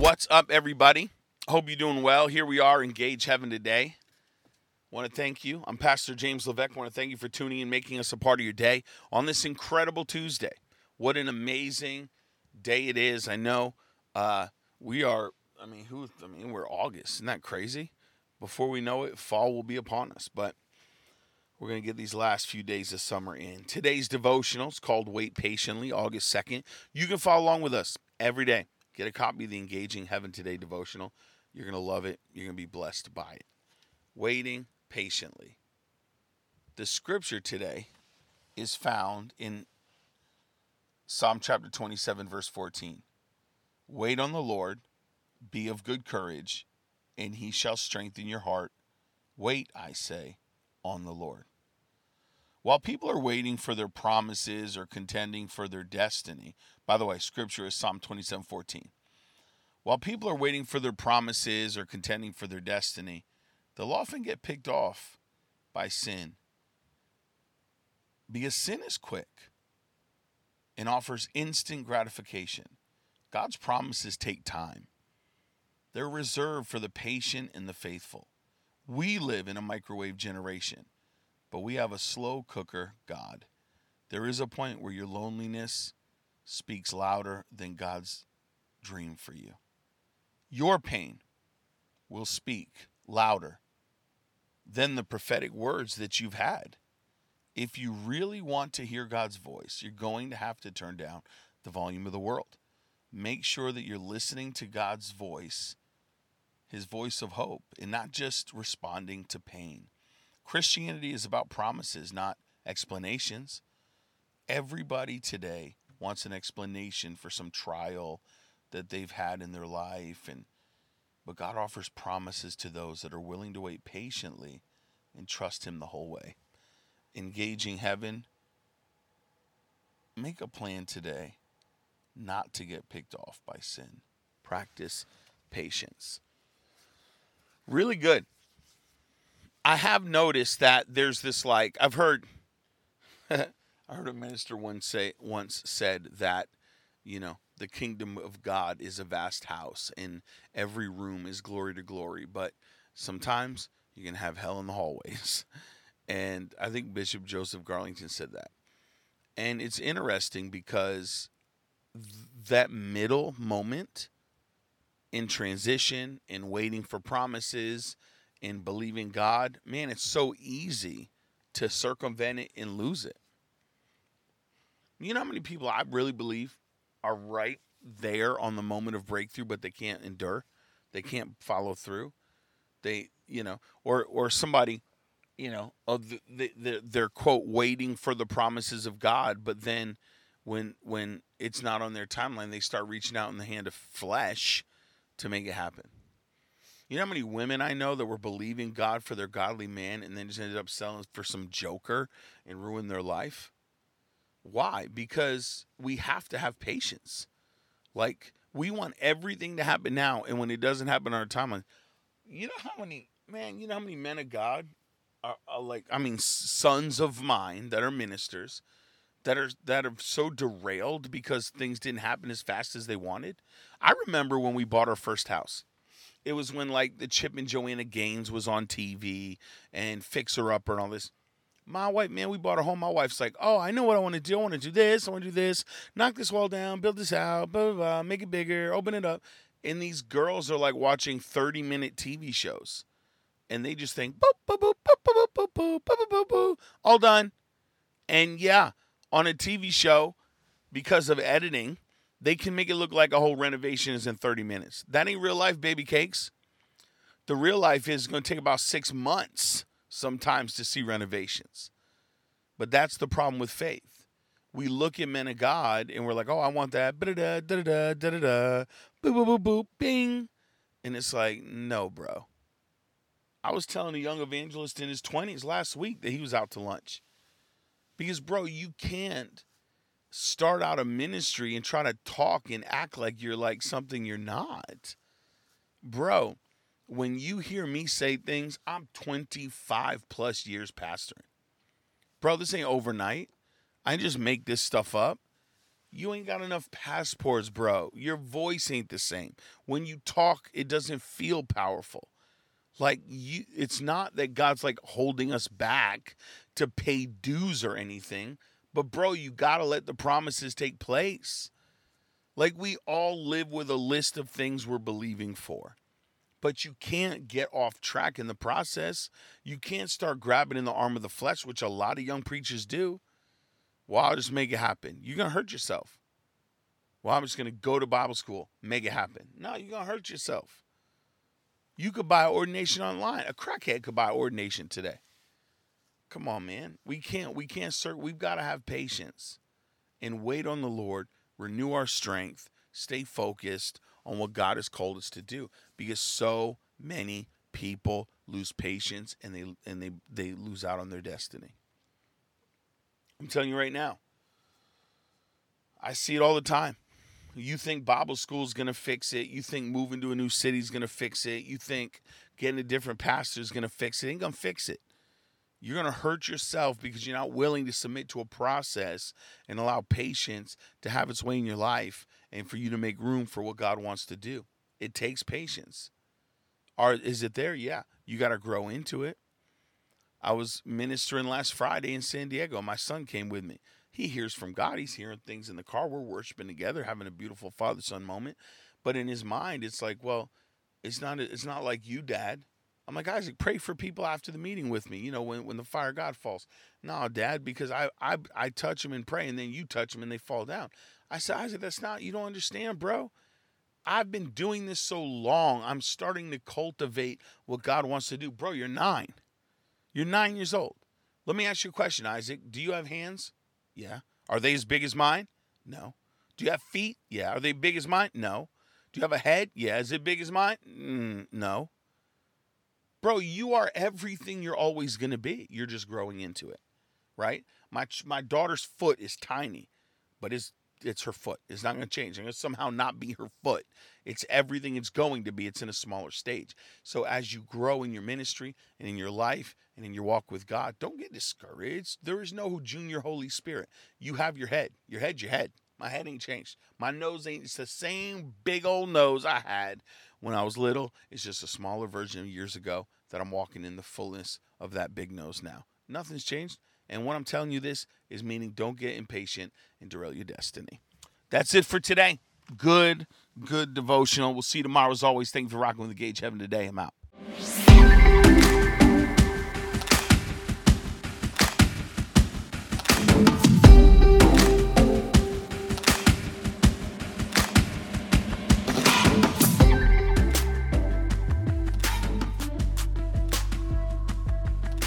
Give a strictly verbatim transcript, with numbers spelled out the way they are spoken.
What's up, everybody? Hope you're doing well. Here we are, Engage Heaven today. Want to thank you. I'm Pastor James Levesque. Want to thank you for tuning in, making us a part of your day on this incredible Tuesday. What an amazing day it is. I know uh, we are. I mean, who? I mean, we're August. Isn't that crazy? Before we know it, fall will be upon us. But we're going to get these last few days of summer in. Today's devotional is called Wait Patiently, August second. You can follow along with us every day. Get a copy of the Engaging Heaven Today devotional. You're going to love it. You're going to be blessed by it. Waiting patiently. The scripture today is found in Psalm chapter twenty-seven, verse fourteen. Wait on the Lord, be of good courage, and he shall strengthen your heart. Wait, I say, on the Lord. While people are waiting for their promises or contending for their destiny, by the way, scripture is Psalm twenty-seven fourteen. While people are waiting for their promises or contending for their destiny, they'll often get picked off by sin. Because sin is quick and offers instant gratification. God's promises take time. They're reserved for the patient and the faithful. We live in a microwave generation, but we have a slow cooker God. There is a point where your loneliness speaks louder than God's dream for you. Your pain will speak louder than the prophetic words that you've had. If you really want to hear God's voice, you're going to have to turn down the volume of the world. Make sure that you're listening to God's voice, his voice of hope, and not just responding to pain. Christianity is about promises, not explanations. Everybody today wants an explanation for some trial that they've had in their life, and but God offers promises to those that are willing to wait patiently and trust him the whole way. Engaging Heaven, make a plan today not to get picked off by sin. Practice patience. Really good. I have noticed that there's this, like, I've heard I heard a minister once say once said that, you know, the kingdom of God is a vast house and every room is glory to glory, but sometimes you can have hell in the hallways. And I think Bishop Joseph Garlington said that. And it's interesting because th- that middle moment in transition, in waiting for promises, in believing God, man, it's so easy to circumvent it and lose it. You know how many people I really believe are right there on the moment of breakthrough, but they can't endure? They can't follow through. They, you know, or or somebody, you know, of the, the, the, they're, quote, waiting for the promises of God, but then when when it's not on their timeline, they start reaching out in the hand of flesh to make it happen. You know how many women I know that were believing God for their godly man and then just ended up selling for some joker and ruined their life? Why? Because we have to have patience. Like, we want everything to happen now, and when it doesn't happen on our timeline, you know how many, man, you know how many men of God are, are like, I mean, sons of mine that are ministers that are that are so derailed because things didn't happen as fast as they wanted. I remember when we bought our first house. It was when, like, the Chip and Joanna Gaines was on T V and Fixer Upper and all this. My wife, man, we bought a home. My wife's like, oh, I know what I want to do. I want to do this. I want to do this. Knock this wall down. Build this out. Blah, blah, blah. Make it bigger. Open it up. And these girls are, like, watching thirty-minute T V shows. And they just think, boop, boop, boop, boop, boop, boop, boop, boop, boop, boop, boop. All done. And, yeah, on a T V show, because of editing, they can make it look like a whole renovation is in thirty minutes. That ain't real life, baby cakes. The real life is going to take about six months sometimes to see renovations. But that's the problem with faith. We look at men of God and we're like, oh, I want that. Da-da-da, da-da-da, da-da-da, boop, boop, boop, boop, bing. And it's like, no, bro. I was telling a young evangelist in his twenties last week that he was out to lunch. Because, bro, you can't start out a ministry and try to talk and act like you're like something you're not. Bro, when you hear me say things, I'm twenty-five plus years pastoring. Bro, this ain't overnight. I just make this stuff up. You ain't got enough passports, bro. Your voice ain't the same. When you talk, it doesn't feel powerful. Like you, it's not that God's like holding us back to pay dues or anything. But bro, you got to let the promises take place. Like we all live with a list of things we're believing for. But you can't get off track in the process. You can't start grabbing in the arm of the flesh, which a lot of young preachers do. Well, I'll just make it happen. You're going to hurt yourself. Well, I'm just going to go to Bible school, make it happen. No, you're going to hurt yourself. You could buy ordination online. A crackhead could buy ordination today. Come on, man. We can't, we can't serve. We've got to have patience and wait on the Lord, renew our strength, stay focused on what God has called us to do, because so many people lose patience and they and they they lose out on their destiny. I'm telling you right now, I see it all the time. You think Bible school is going to fix it. You think moving to a new city is going to fix it. You think getting a different pastor is going to fix it. It ain't going to fix it. You're going to hurt yourself because you're not willing to submit to a process and allow patience to have its way in your life and for you to make room for what God wants to do. It takes patience. Are, is it there? Yeah. You got to grow into it. I was ministering last Friday in San Diego. My son came with me. He hears from God. He's hearing things in the car. We're worshiping together, having a beautiful father-son moment. But in his mind, it's like, well, it's not it's not like you, Dad. I'm like, Isaac, pray for people after the meeting with me, you know, when, when the fire of God falls. No, Dad, because I, I I touch them and pray, and then you touch them and they fall down. I said, Isaac, that's not, you don't understand, bro. I've been doing this so long. I'm starting to cultivate what God wants to do. Bro, you're nine. You're nine years old. Let me ask you a question, Isaac. Do you have hands? Yeah. Are they as big as mine? No. Do you have feet? Yeah. Are they big as mine? No. Do you have a head? Yeah. Is it big as mine? Mm, no. Bro, you are everything you're always going to be. You're just growing into it, right? My my daughter's foot is tiny, but it's it's her foot. It's not going to change. It's going to somehow not be her foot. It's everything it's going to be. It's in a smaller stage. So as you grow in your ministry and in your life and in your walk with God, don't get discouraged. There is no junior Holy Spirit. You have your head. Your head's your head. My head ain't changed. My nose ain't, it's the same big old nose I had when I was little. It's just a smaller version of years ago that I'm walking in the fullness of that big nose now. Nothing's changed. And what I'm telling you this is meaning don't get impatient and derail your destiny. That's it for today. Good, good devotional. We'll see you tomorrow as always. Thank you for rocking with the Gage Heaven today. I'm out.